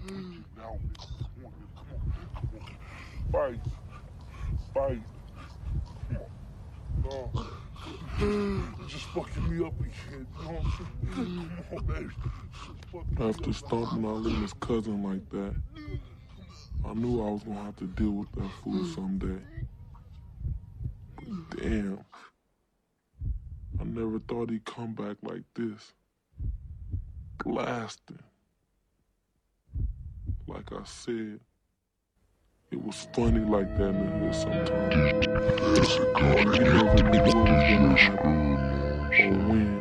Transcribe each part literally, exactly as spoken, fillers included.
Now, come on, come on, come on. Fight. Fight. Come on. No. You're just fucking me up again. You know what I'm saying? Come on, baby. After stomping Alina's cousin like that, I knew I was gonna have to deal with that fool someday. But damn, I never thought he'd come back like this. Blasting. Like I said, it was funny like that in the hood sometimes. You never knew what was gonna happen or when.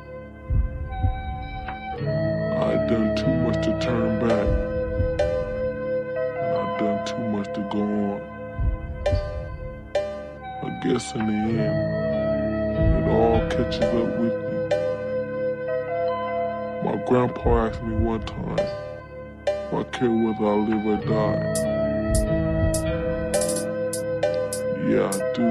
I had done too much to turn back, and I'd done too much to go on. I guess in the end, it all catches up with me. My grandpa asked me one time if I care whether I live or die. Yeah, I do.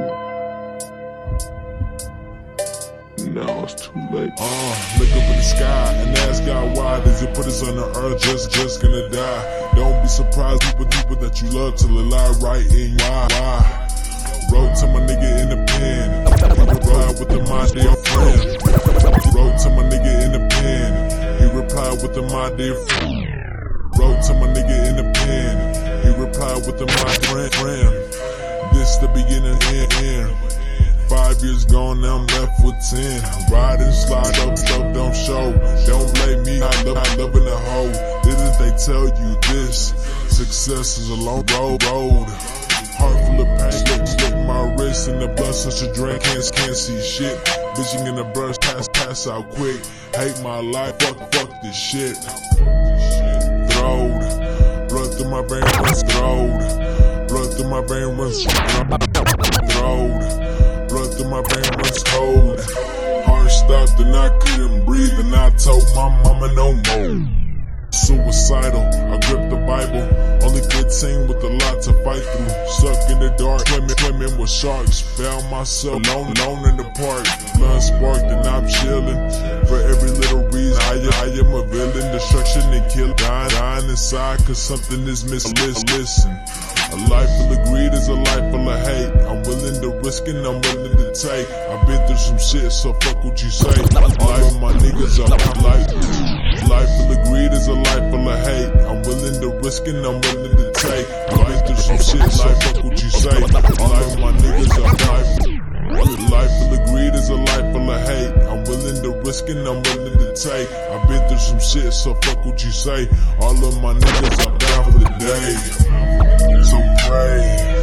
Now it's too late. Uh, look up in the sky and ask God why does it put us on the earth just, just gonna die? Don't be surprised, people, people that you love till they lie right in why, why? Wrote to my nigga in the pen, he replied with the my dear friend. Wrote to my nigga in the pen, he replied with the my dear friend. Wrote to my nigga in the pen, he replied with the my friend, friend. This the beginning and end. Five years gone, now I'm left with ten. Ride and slide up, stuff don't show. Don't blame me, I love, I love in the hole. Didn't they tell you this? Success is a long road, road. Heart full of pain, slit, slit my wrist in the blood, such a drain, can't, can't see shit. Vision in the brush, pass, pass out quick. Hate my life, fuck, fuck this shit. Throwed, blood through my vein runs throwed. Blood through my vein runs throwed. Blood through my vein runs cold. Heart stopped and I couldn't breathe, and I told my mama no more. Suicidal, I gripped the Bible. Only fifteen with a lot to fight through. Stuck in the dark, swimming, swimming with sharks. Found myself alone, alone in the park. Blood sparked and I'm chilling. For every little reason, I, I am a villain. Destruction and kill, dying, dying inside, cause something is missing. Listen, a life full of greed is a life full of hate. I'm willing to risk and I'm willing to take. I've been through some shit, so fuck what you say. Life of my niggas, I'm like, life full of greed is a life full of hate. I'm willing to risk and I'm willing to take. I've been through some shit, life, fuck what you say. Life of my niggas, I'm life. Life full of greed is a life full of hate. I'm willing to risk and I'm willing to take. I've been through some shit, so fuck what you say. All of my niggas, I'm down for the day. So pray.